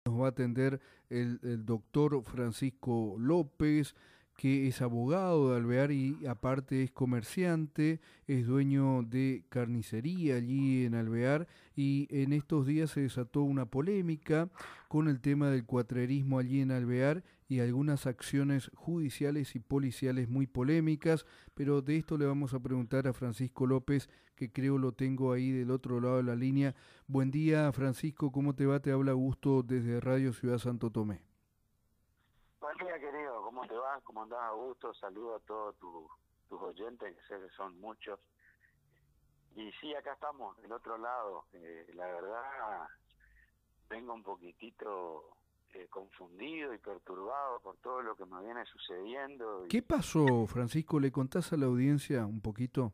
Nos va a atender el doctor Francisco López, que es abogado de Alvear y aparte es comerciante, es dueño de carnicería allí en Alvear y en estos días se desató una polémica con el tema del cuatrerismo allí en Alvear y algunas acciones judiciales y policiales muy polémicas, pero de esto le vamos a preguntar a Francisco López, que creo lo tengo ahí del otro lado de la línea. Buen día, Francisco, ¿cómo te va? Te habla Augusto desde Radio Ciudad Santo Tomé. Buen día, querido. ¿Cómo te va? ¿Cómo andás, Augusto? Saludo a todos tus oyentes, que sé que son muchos. Y sí, acá estamos, del otro lado. La verdad, vengo un poquitito confundido y perturbado por todo lo que me viene sucediendo. ¿Qué Y, pasó, Francisco? ¿Le contás a la audiencia un poquito?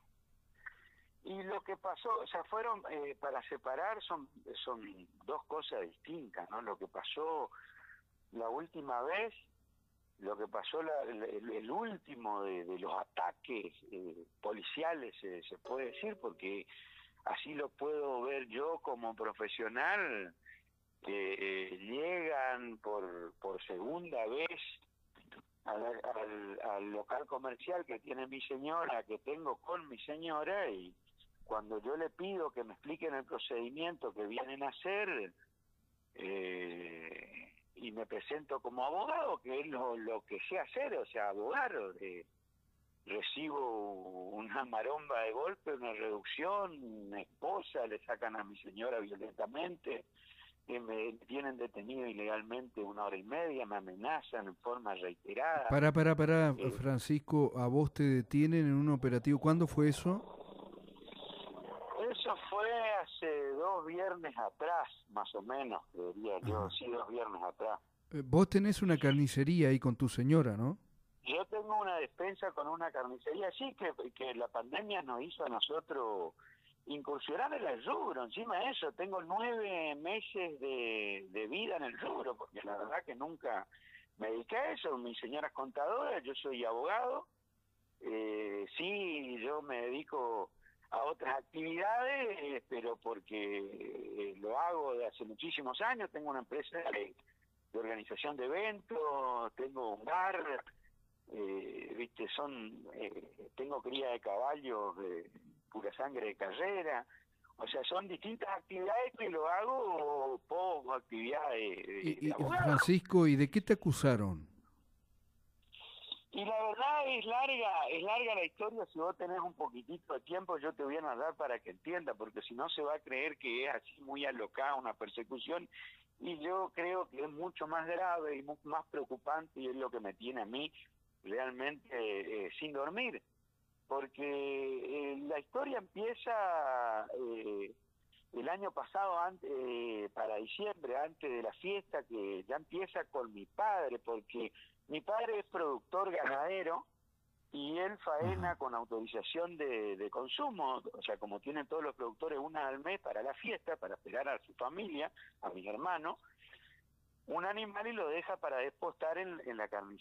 y lo que pasó, o sea, fueron, para separar, son dos cosas distintas, ¿no? Lo que pasó la última vez, lo que pasó el último de los ataques policiales, se puede decir, porque así lo puedo ver yo como profesional, llegan por segunda vez al local comercial que tiene mi señora, que tengo con mi señora, y cuando yo le pido que me expliquen el procedimiento que vienen a hacer, y me presento como abogado, que es lo que sé hacer, o sea, abogar. Recibo una maromba de golpe, una reducción, una esposa, le sacan a mi señora violentamente, que me tienen detenido ilegalmente 1 hora y media, me amenazan en forma reiterada. Para, Eh, Francisco, a vos te detienen en un operativo. ¿Cuándo fue eso? Eso fue hace 2 viernes atrás, más o menos, creería yo, Ajá. sí, 2 viernes atrás. Vos tenés una carnicería ahí con tu señora, ¿no? Yo tengo una despensa con una carnicería, sí, que la pandemia nos hizo a nosotros incursionar en el rubro. Encima de eso, tengo 9 meses de vida en el rubro, porque la verdad que nunca me dediqué a eso. Mi señora es contadora, yo soy abogado. Sí, yo me dedico a otras actividades, pero porque lo hago de hace muchísimos años. Tengo una empresa de organización de eventos, tengo un bar, viste, tengo cría de caballos de pura sangre de carrera. O sea, son distintas actividades que lo hago poco actividades de abogado. Francisco, ¿y de qué te acusaron? Y la verdad es larga la historia. Si vos tenés un poquitito de tiempo, yo te voy a narrar para que entienda, porque si no se va a creer que es así muy alocada una persecución, y yo creo que es mucho más grave y más preocupante, y es lo que me tiene a mí realmente sin dormir, porque la historia empieza el año pasado, para diciembre, antes de la fiesta, que ya empieza con mi padre, porque mi padre es productor ganadero y él faena Ajá. con autorización de consumo. O sea, como tienen todos los productores, una al mes para la fiesta, para esperar a su familia, a mis hermanos, un animal, y lo deja para despostar en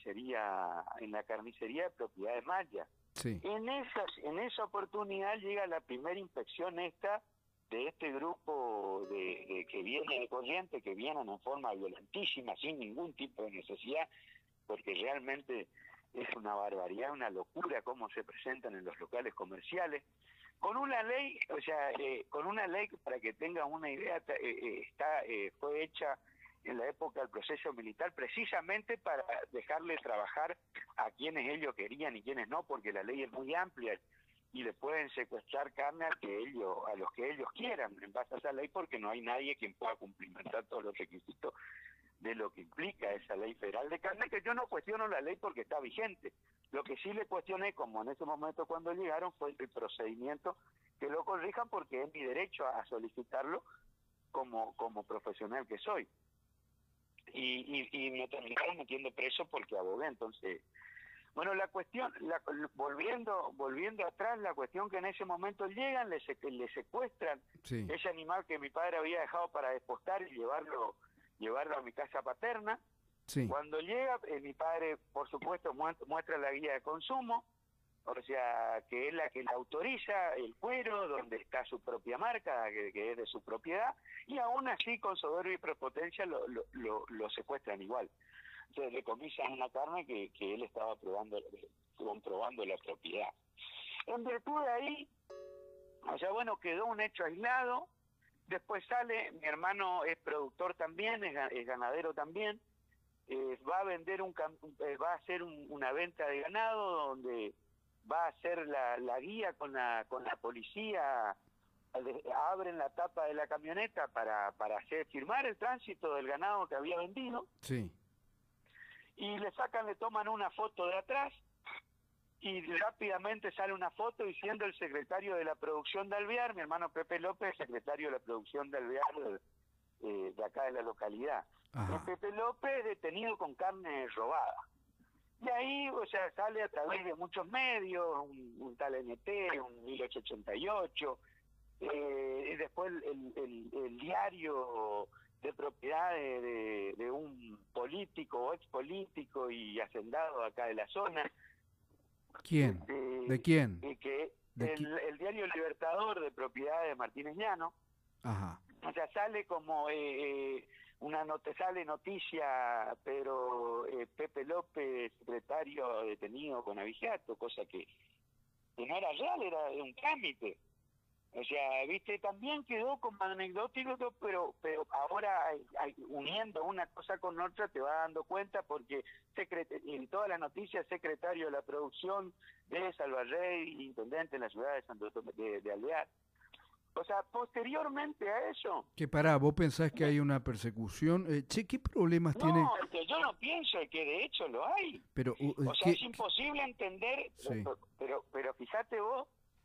la carnicería de propiedad de Maya. Sí. En esa oportunidad llega la primera inspección esta de este grupo que viene de Corrientes, que vienen en forma violentísima, sin ningún tipo de necesidad, porque realmente es una barbaridad, una locura cómo se presentan en los locales comerciales. Con una ley, o sea, con una ley que, para que tengan una idea, fue hecha en la época del proceso militar, precisamente para dejarle trabajar a quienes ellos querían y quienes no, porque la ley es muy amplia y le pueden secuestrar carne a los que ellos quieran en base a esa ley, porque no hay nadie quien pueda cumplimentar todos los requisitos de lo que implica esa ley federal de carne, que yo no cuestiono la ley porque está vigente. Lo que sí le cuestioné, como en ese momento cuando llegaron, fue el procedimiento, que lo corrijan, porque es mi derecho a solicitarlo como profesional que soy. Y me terminaron metiendo preso porque abogué. Entonces, bueno, la cuestión, volviendo atrás, la cuestión, que en ese momento llegan, le secuestran Sí. ese animal que mi padre había dejado para despostar y llevarlo a mi casa paterna. Sí. Cuando llega, mi padre, por supuesto, muestra la guía de consumo, o sea, que es la que le autoriza el cuero, donde está su propia marca, que es de su propiedad, y aún así con soberbia y prepotencia lo secuestran igual. Entonces le comisan una carne que él estaba comprobando la propiedad. En virtud de ahí, o sea, bueno, quedó un hecho aislado. Después sale, mi hermano es productor también, es ganadero también, va a vender va a hacer una venta de ganado donde va a hacer la guía con la policía, abren la tapa de la camioneta para hacer firmar el tránsito del ganado que había vendido. Sí. Y le toman una foto de atrás y rápidamente sale una foto diciendo el secretario de la producción de Alvear, mi hermano Pepe López, secretario de la producción de Alvear de acá de la localidad. Pepe López detenido con carne robada. Y ahí, o sea, sale a través de muchos medios, un tal NT, un 1888, y después el diario de propiedad de un político o expolítico y hacendado acá de la zona. ¿Quién? ¿De quién? El diario Libertador de propiedad de Martínez Llano. Ajá. O sea, sale como sale noticia, pero Pepe López, secretario detenido con abigeato, cosa que no era real, era un trámite. O sea, viste, también quedó como anecdótico, pero ahora uniendo una cosa con otra te vas dando cuenta, porque en todas las noticias, secretario de la producción de Salvarrey, intendente en la ciudad de Santo Tomé, de Alvear. O sea, posteriormente a eso... Que pará, ¿vos pensás que hay una persecución? ¿Qué problemas tiene? No, que yo no pienso que de hecho lo hay. Pero, o sea, es imposible entender, sí. pero fíjate vos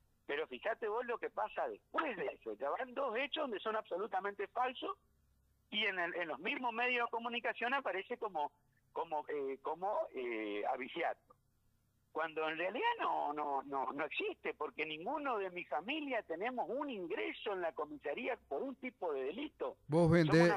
lo que pasa después de eso. Ya van dos hechos donde son absolutamente falsos y en los mismos medios de comunicación aparece como abigeato. Cuando en realidad no existe, porque ninguno de mi familia tenemos un ingreso en la comisaría por un tipo de delito. Vos vendés,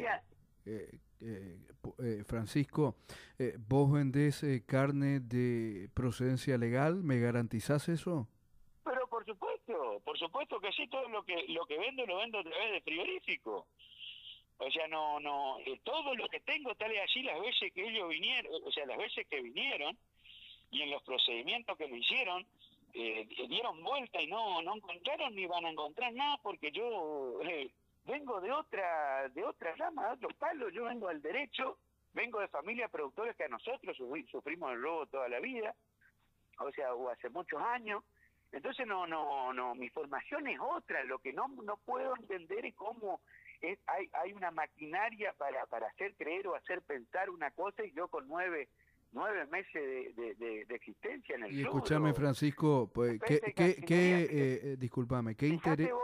Francisco, vos vendés carne de procedencia legal, ¿me garantizás eso? Pero por supuesto que sí, todo lo que vendo lo vendo a través de frigorífico. O sea, todo lo que tengo, tal y así las veces que ellos vinieron, o sea, las veces que vinieron, y en los procedimientos que lo hicieron, dieron vuelta y no encontraron ni van a encontrar nada, porque yo vengo de otra rama, de otro palo. Yo vengo al derecho, vengo de familia productores que a nosotros sufrimos el robo toda la vida, o hace muchos años. Entonces mi formación es otra. Lo que no puedo entender es cómo hay una maquinaria para hacer creer o hacer pensar una cosa, y yo con 9 meses de existencia en el Y escúchame, Francisco, pues, discúlpame, ¿qué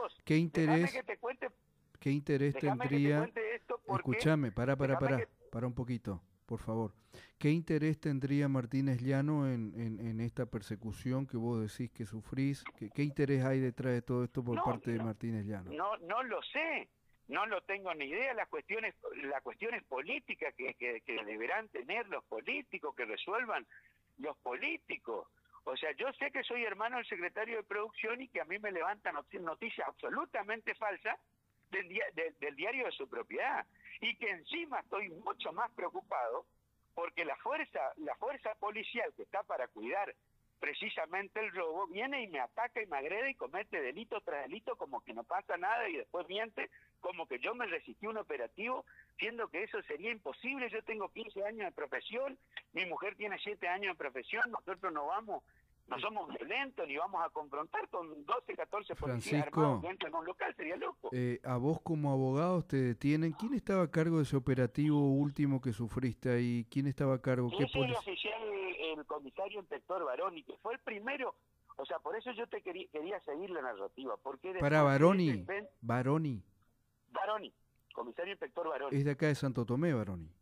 interés tendría? Escúchame, para un poquito, por favor. ¿Qué interés tendría Martínez Llano en esta persecución que vos decís que sufrís? ¿Qué interés hay detrás de todo esto por parte de Martínez Llano? No lo sé. No lo tengo ni idea. Las cuestiones políticas que deberán tener los políticos, que resuelvan los políticos. O sea, yo sé que soy hermano del secretario de producción y que a mí me levantan noticias absolutamente falsas del diario de su propiedad, y que encima estoy mucho más preocupado porque la fuerza policial que está para cuidar precisamente el robo viene y me ataca y me agrede y comete delito tras delito como que no pasa nada, y después miente como que yo me resistí a un operativo, siendo que eso sería imposible. Yo tengo 15 años de profesión, mi mujer tiene 7 años de profesión, nosotros no somos violentos ni vamos a confrontar con 12, 14 policías armados que entran en un local, sería loco. A vos como abogados te detienen. ¿Quién estaba a cargo de ese operativo último que sufriste ahí? ¿Quién estaba a cargo? ¿Qué el oficial, el comisario inspector Baroni, que fue el primero? O sea, por eso yo te quería seguir la narrativa. Porque para Baroni, comisario inspector Baroni. Es de acá de Santo Tomé, Baroni.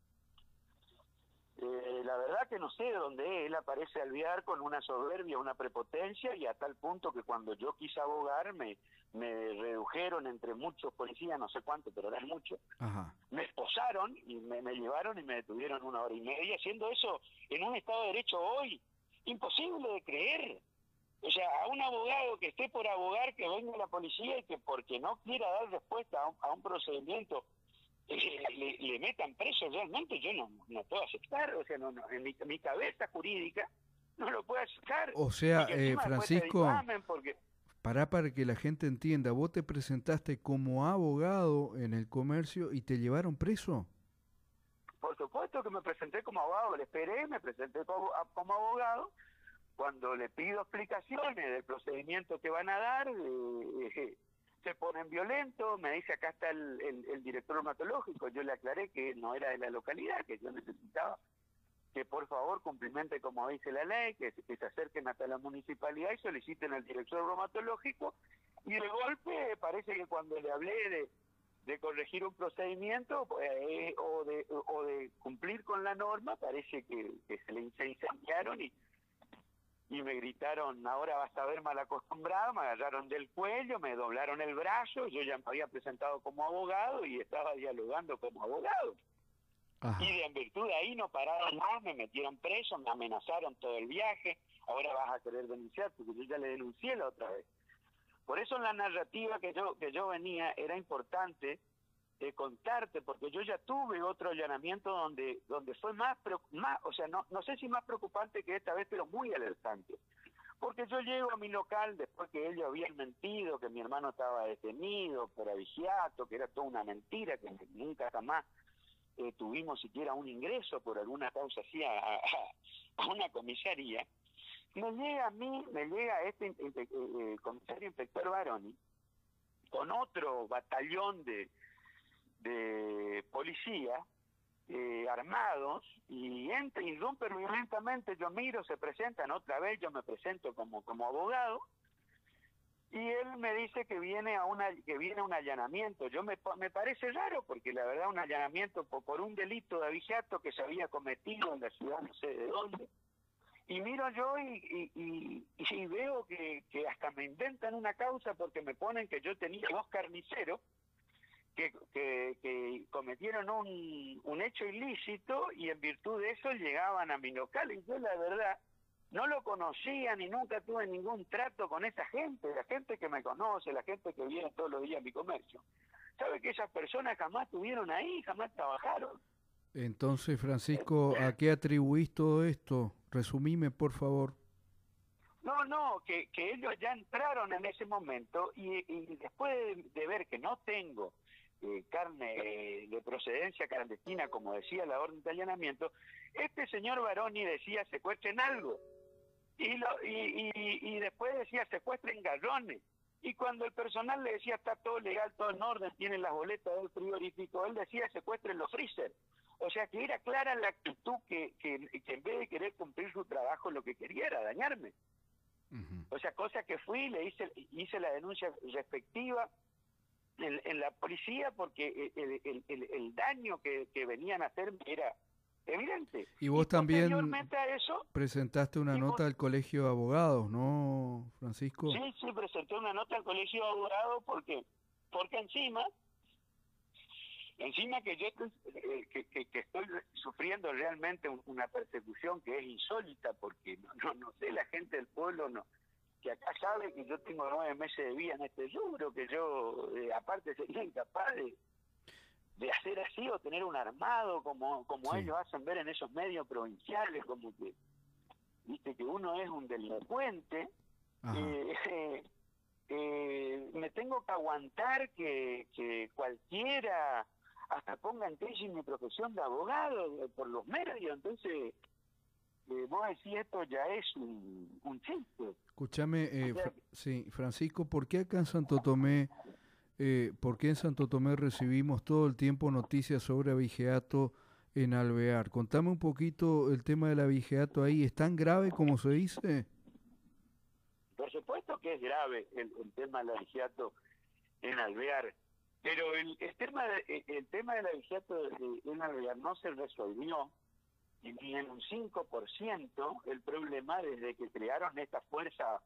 La verdad que no sé de dónde él aparece al Alvear con una soberbia, una prepotencia, y a tal punto que cuando yo quise abogar me redujeron entre muchos policías, no sé cuánto, pero eran muchos. Ajá. Me esposaron y me llevaron y me detuvieron 1 hora y media, haciendo eso en un Estado de Derecho hoy. Imposible de creer. O sea, a un abogado que esté por abogar, que venga la policía y que porque no quiera dar respuesta a un procedimiento le metan preso, realmente yo no puedo aceptar. O sea, en mi cabeza jurídica no lo puedo aceptar. O Y sea, que encima después te Francisco, difamen porque... para que la gente entienda, vos te presentaste como abogado en el comercio y te llevaron preso. Por supuesto que me presenté como abogado, le esperé, me presenté como abogado. Cuando le pido explicaciones del procedimiento que van a dar, se ponen violentos, me dice acá está el director reumatológico, yo le aclaré que no era de la localidad, que yo necesitaba que por favor cumplimente como dice la ley, que se acerquen hasta la municipalidad y soliciten al director reumatológico, y de golpe parece que cuando le hablé de corregir un procedimiento o de cumplir con la norma, parece que se incendiaron y me gritaron, ahora vas a ver mal acostumbrado, me agarraron del cuello, me doblaron el brazo, yo ya me había presentado como abogado y estaba dialogando como abogado. Ajá. Y en virtud de ahí no pararon más, me metieron preso, me amenazaron todo el viaje, ahora vas a querer denunciar, porque yo ya le denuncié la otra vez. Por eso en la narrativa que yo venía era importante contarte, porque yo ya tuve otro allanamiento donde fue más, o sea, no sé si más preocupante que esta vez, pero muy alertante. Porque yo llego a mi local después que ellos habían mentido, que mi hermano estaba detenido por abigeato, que era toda una mentira, que nunca jamás tuvimos siquiera un ingreso por alguna causa así a una comisaría. Me llega este comisario inspector Baroni con otro batallón de policía armados y irrumpen violentamente. Yo miro, se presentan otra vez, yo me presento como abogado y él me dice que viene un allanamiento. Me parece raro porque la verdad un allanamiento por un delito de abigeato que se había cometido en la ciudad no sé de dónde. Y miro yo y veo que hasta me inventan una causa porque me ponen que yo tenía 2 carniceros que cometieron un hecho ilícito y en virtud de eso llegaban a mi local. Y yo la verdad no lo conocía ni nunca tuve ningún trato con esa gente, la gente que me conoce, la gente que viene todos los días a mi comercio. ¿Sabe que esas personas jamás estuvieron ahí, jamás trabajaron? Entonces, Francisco, ¿a qué atribuís todo esto? Resumime, por favor. No, que ellos ya entraron en ese momento y después de ver que no tengo carne de procedencia clandestina, como decía la orden de allanamiento, este señor Baroni decía secuestren algo y después decía secuestren gallones. Y cuando el personal le decía está todo legal, todo en orden, tienen las boletas del frigorífico, él decía secuestren los freezer. O sea que era clara la actitud que en vez de querer cumplir su trabajo lo que quería era dañarme. O sea, cosa que fui, hice la denuncia respectiva en la policía porque el daño que venían a hacerme era evidente. Y vos también a eso, presentaste una nota al Colegio de Abogados, ¿no, Francisco? Sí, presenté una nota al Colegio de Abogados porque encima que yo que estoy sufriendo realmente una persecución que es insólita porque no sé, la gente del pueblo que acá sabe que yo tengo 9 meses de vida en este rubro, que yo aparte sería incapaz de hacer así o tener un armado como sí. Ellos hacen ver en esos medios provinciales, como que viste que uno es un delincuente. Me tengo que aguantar que cualquiera hasta ponga en crisis mi profesión de abogado por los medios. Entonces vos decís esto ya es un chiste. Escúchame, sí, Francisco, ¿por qué acá en Santo Tomé por qué en Santo Tomé recibimos todo el tiempo noticias sobre abigeato en Alvear? Contame un poquito el tema del abigeato ahí, ¿es tan grave como se dice? Por supuesto que es grave el tema del abigeato en Alvear, pero el tema del abigeato en Alvear no se resolvió ni en un 5% el problema desde que crearon esta fuerza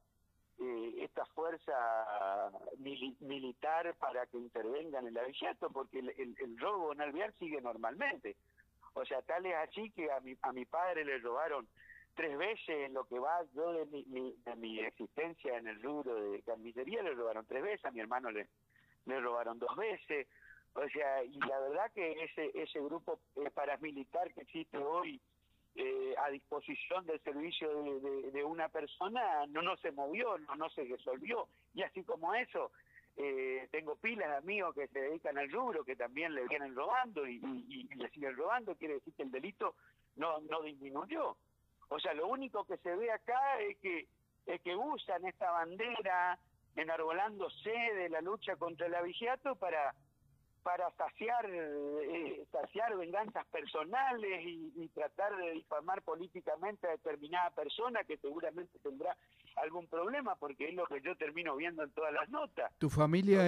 militar para que intervengan en el abigeato, porque el robo en Alvear sigue normalmente. O sea, tal es así que a mi padre le robaron 3 veces lo que va yo de mi existencia en el rubro de carnicería. Le robaron 3 veces, a mi hermano le robaron 2 veces. O sea, y la verdad que ese grupo paramilitar que existe hoy a disposición del servicio de una persona no se movió, no se resolvió. Y así como eso, tengo pilas de amigos que se dedican al rubro, que también le vienen robando y le siguen robando. Quiere decir que el delito no disminuyó. O sea, lo único que se ve acá es que usan esta bandera enarbolándose de la lucha contra el abigeato para saciar venganzas personales y tratar de difamar políticamente a determinada persona que seguramente tendrá algún problema, porque es lo que yo termino viendo en todas las notas. ¿Tu familia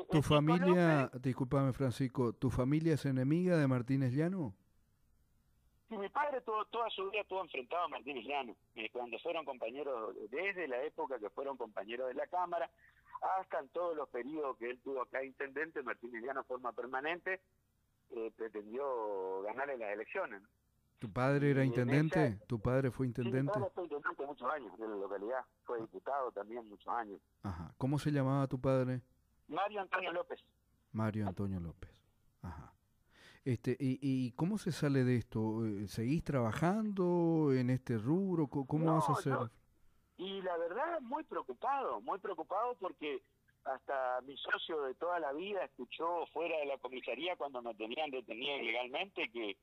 discúlpame Francisco, tu familia es enemiga de Martínez Llano? Sí, mi padre toda su vida estuvo enfrentado a Martínez Llano, cuando fueron compañeros, desde la época que fueron compañeros de la Cámara, hasta en todos los periodos que él tuvo acá intendente. Martínez Llano, forma permanente, pretendió ganarle las elecciones, ¿no? ¿Tu padre era intendente? ¿Tu padre fue intendente? Sí, mi padre fue intendente muchos años de la localidad, fue diputado también muchos años. Ajá. ¿Cómo se llamaba tu padre? Mario Antonio López. Mario Antonio López. Ajá. ¿Y cómo se sale de esto? ¿Seguís trabajando en este rubro? ¿Cómo vas a hacer? Y la verdad, muy preocupado porque hasta mi socio de toda la vida escuchó fuera de la comisaría cuando me tenían detenido ilegalmente que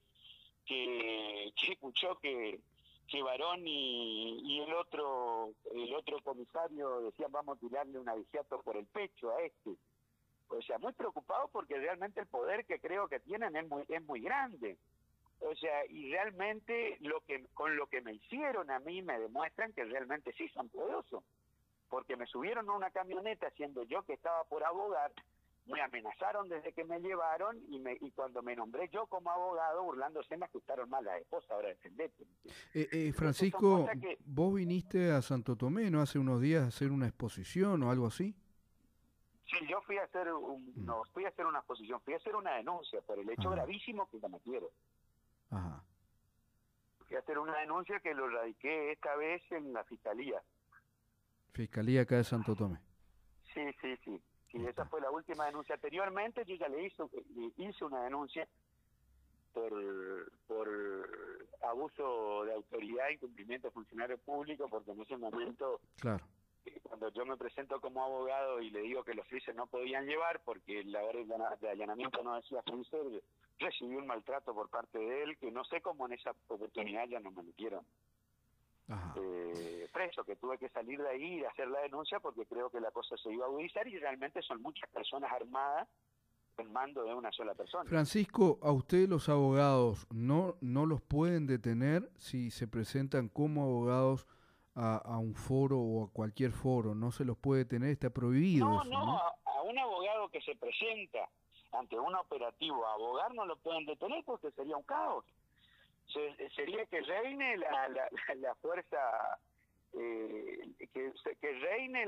escuchó que Barón y el otro comisario decían vamos a tirarle un abigeato por el pecho a este. O sea, muy preocupado porque realmente el poder que creo que tienen es muy grande. O sea, y realmente con lo que me hicieron a mí me demuestran que realmente sí son poderosos. Porque me subieron a una camioneta siendo yo que estaba por abogar, me amenazaron desde que me llevaron y cuando me nombré yo como abogado, burlándose, me ajustaron mal a la esposa, ahora defendete. Francisco, vos viniste a Santo Tomé, ¿no? Hace unos días a hacer una exposición o algo así. Sí, yo fui a hacer una exposición, fui a hacer una denuncia por el hecho gravísimo que cometieron. Ajá. Fui a hacer una denuncia que lo radiqué esta vez en la Fiscalía. Fiscalía acá de Santo Tomé. Sí, esa fue la última denuncia. Anteriormente yo ya le hice una denuncia por abuso de autoridad, incumplimiento de funcionario público, porque en ese momento, claro, cuando yo me presento como abogado y le digo que los freezer no podían llevar porque la orden de allanamiento no decía freezer, recibí un maltrato por parte de él que no sé cómo en esa oportunidad ya no me metieron preso, que tuve que salir de ahí y hacer la denuncia porque creo que la cosa se iba a agudizar y realmente son muchas personas armadas en mando de una sola persona. Francisco, a ustedes los abogados no los pueden detener si se presentan como abogados a un foro o a cualquier foro, no se los puede detener, está prohibido eso, ¿no? A un abogado que se presenta ante un operativo a abogar no lo pueden detener porque sería un caos. Sería que reine la fuerza, que reine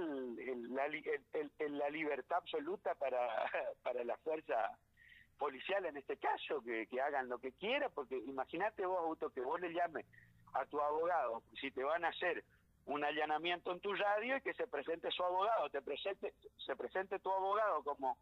la libertad absoluta para la fuerza policial en este caso, que hagan lo que quieran, porque imagínate vos, Augusto, que vos le llames a tu abogado, si te van a hacer un allanamiento en tu radio y que se presente su abogado, se presente tu abogado como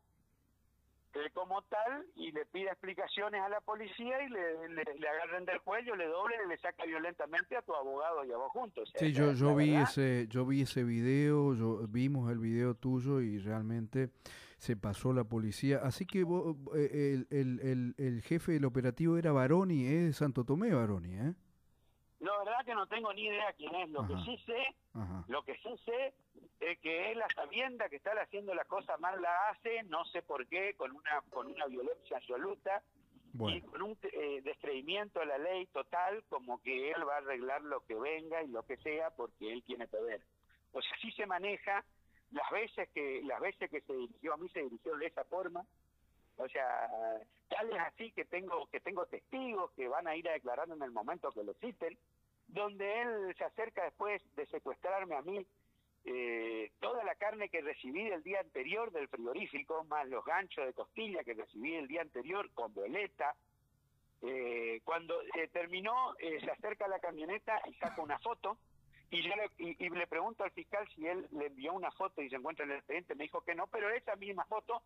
tal y le pida explicaciones a la policía y le agarren del cuello, le doblen y le saca violentamente a tu abogado y a vos juntos. Sí, yo vi ese video, vimos el video tuyo y realmente se pasó la policía. Así que vos, el jefe del operativo era Baroni, es de Santo Tomé Baroni, ¿eh? La verdad que no tengo ni idea quién es. Lo que sí sé es que él, a sabienda que está haciendo la cosa mal, la hace, no sé por qué, con una violencia absoluta y con un descreimiento a la ley total, como que él va a arreglar lo que venga y lo que sea porque él tiene poder. O sea, así se maneja. Las veces que se dirigió a mí, se dirigió de esa forma. O sea, tal es así que tengo testigos que van a ir a declarar en el momento que lo citen, donde él se acerca después de secuestrarme a mí toda la carne que recibí del día anterior del frigorífico, más los ganchos de costilla que recibí el día anterior con boleta, cuando terminó, se acerca a la camioneta y saca una foto, y yo le pregunto al fiscal si él le envió una foto y se encuentra en el expediente. Me dijo que no, pero esa misma foto,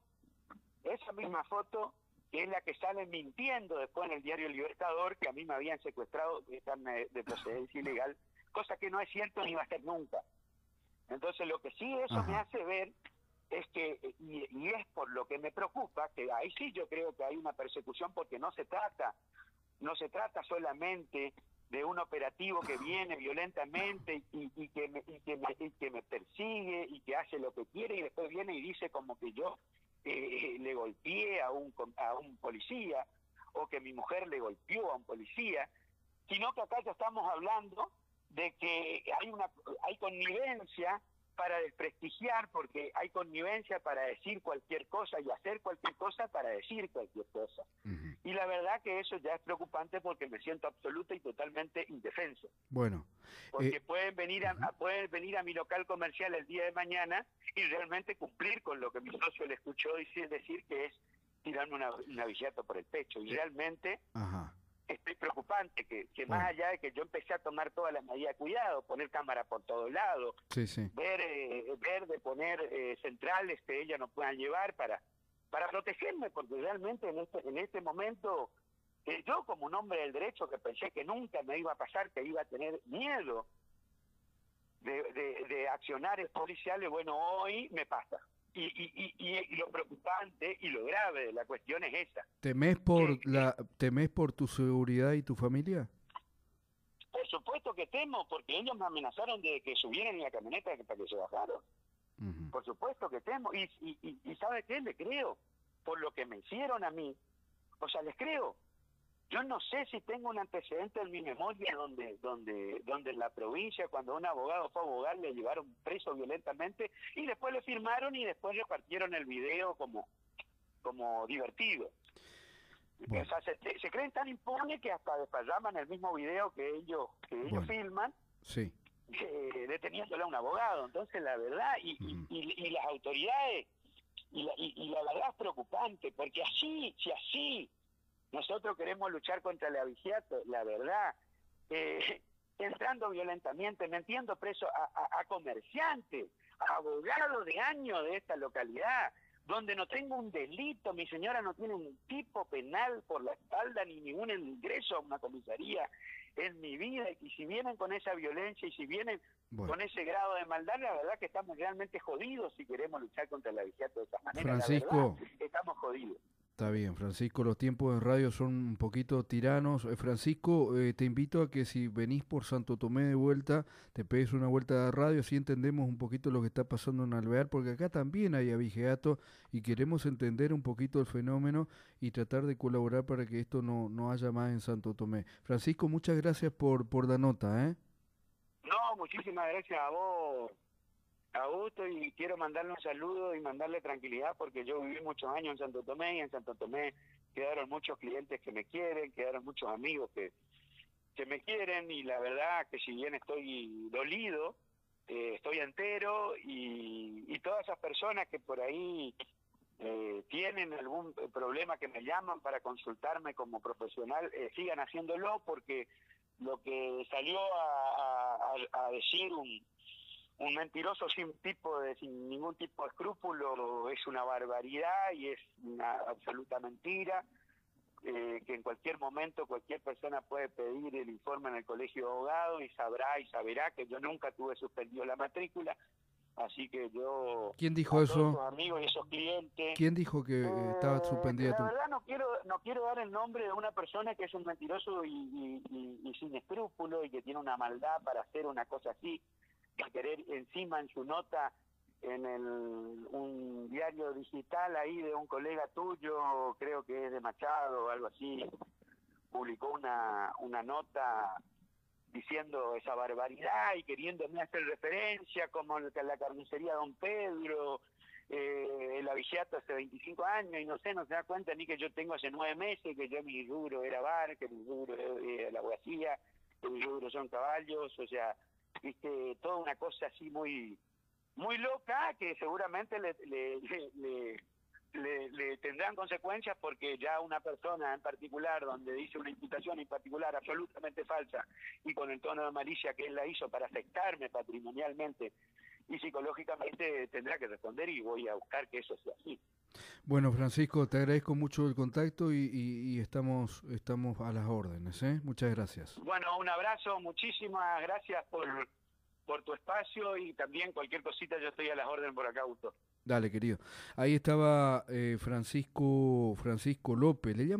que es la que sale mintiendo después en el diario El Libertador, que a mí me habían secuestrado de procedencia ilegal, cosa que no es cierto ni va a ser nunca. Entonces lo que sí eso me hace ver es que, y es por lo que me preocupa, que ahí sí yo creo que hay una persecución, porque no se trata solamente de un operativo que viene violentamente y que me persigue y que hace lo que quiere, y después viene y dice como que yo le golpeé a un policía, o que mi mujer le golpeó a un policía, sino que acá ya estamos hablando de que hay connivencia para desprestigiar, porque hay connivencia para decir cualquier cosa y hacer cualquier cosa para decir cualquier cosa. Y la verdad que eso ya es preocupante, porque me siento absoluta y totalmente indefenso. Bueno, porque pueden venir a mi local comercial el día de mañana y realmente cumplir con lo que mi socio le escuchó decir, que es tirarme una billeta por el pecho. Y realmente es preocupante que más allá de que yo empecé a tomar todas las medidas de cuidado, poner cámara por todos lados, ver de poner centrales que ellas no puedan llevar para protegerme, porque realmente en este momento, yo como un hombre del derecho que pensé que nunca me iba a pasar, que iba a tener miedo de accionar policiales, bueno, hoy me pasa. Y lo preocupante y lo grave de la cuestión es esa. ¿Temés por tu seguridad y tu familia? Por supuesto que temo, porque ellos me amenazaron de que subieran en la camioneta para que se bajaron. Por supuesto que temo, y ¿sabe qué? Le creo, por lo que me hicieron a mí, o sea, les creo. Yo no sé si tengo un antecedente en mi memoria donde en la provincia, cuando un abogado fue a abogar, le llevaron preso violentamente y después le firmaron y después repartieron el video como divertido. Bueno. O sea, se creen tan impunes que hasta desparraman el mismo video que ellos filman. Sí. Deteniéndole a un abogado. Entonces la verdad, y las autoridades, y la verdad es preocupante, porque si así nosotros queremos luchar contra el abigeato, la verdad, entrando violentamente, metiendo preso a comerciantes, a abogados de años de esta localidad, donde no tengo un delito, mi señora no tiene un tipo penal por la espalda, ni ningún ingreso a una comisaría en mi vida, y si vienen con esa violencia y si vienen con ese grado de maldad, la verdad que estamos realmente jodidos si queremos luchar contra el abigeato de esa manera. Francisco, la verdad, estamos jodidos. Está bien, Francisco, los tiempos de radio son un poquito tiranos. Francisco, te invito a que si venís por Santo Tomé de vuelta, te pegues una vuelta de radio, así entendemos un poquito lo que está pasando en Alvear, porque acá también hay abigeato y queremos entender un poquito el fenómeno y tratar de colaborar para que esto no haya más en Santo Tomé. Francisco, muchas gracias por la nota, ¿eh? No, muchísimas gracias a vos, Augusto, y quiero mandarle un saludo y mandarle tranquilidad, porque yo viví muchos años en Santo Tomé, y en Santo Tomé quedaron muchos clientes que me quieren, quedaron muchos amigos que me quieren, y la verdad que si bien estoy dolido, estoy entero, y todas esas personas que por ahí tienen algún problema, que me llaman para consultarme como profesional, sigan haciéndolo, porque lo que salió a decir un mentiroso sin ningún tipo de escrúpulo es una barbaridad y es una absoluta mentira, que en cualquier momento cualquier persona puede pedir el informe en el colegio de abogados y saberá que yo nunca tuve suspendido la matrícula, así que yo... ¿Quién dijo eso? Esos amigos y esos clientes... ¿Quién dijo que estaba suspendida tu...? La verdad no quiero dar el nombre de una persona que es un mentiroso y sin escrúpulo, y que tiene una maldad para hacer una cosa así, a querer encima en su nota en un diario digital ahí de un colega tuyo, creo que es de Machado o algo así, publicó una nota diciendo esa barbaridad y queriéndome hacer referencia como la carnicería Don Pedro, el abigeato hace 25 años, y no se da cuenta ni que yo tengo hace 9 meses, que yo mi rubro era bar, que mi rubro era la abogacía, que mi rubro son caballos, o sea, viste, toda una cosa así muy loca, que seguramente le tendrán consecuencias, porque ya una persona en particular, donde dice una imputación en particular absolutamente falsa y con el tono de malicia que él la hizo para afectarme patrimonialmente y psicológicamente, tendrá que responder, y voy a buscar que eso sea así. Bueno, Francisco, te agradezco mucho el contacto y estamos a las órdenes, ¿eh? Muchas gracias. Bueno, un abrazo, muchísimas gracias por tu espacio, y también cualquier cosita yo estoy a las órdenes por acá, Augusto. Dale, querido. Ahí estaba Francisco López. Le llamo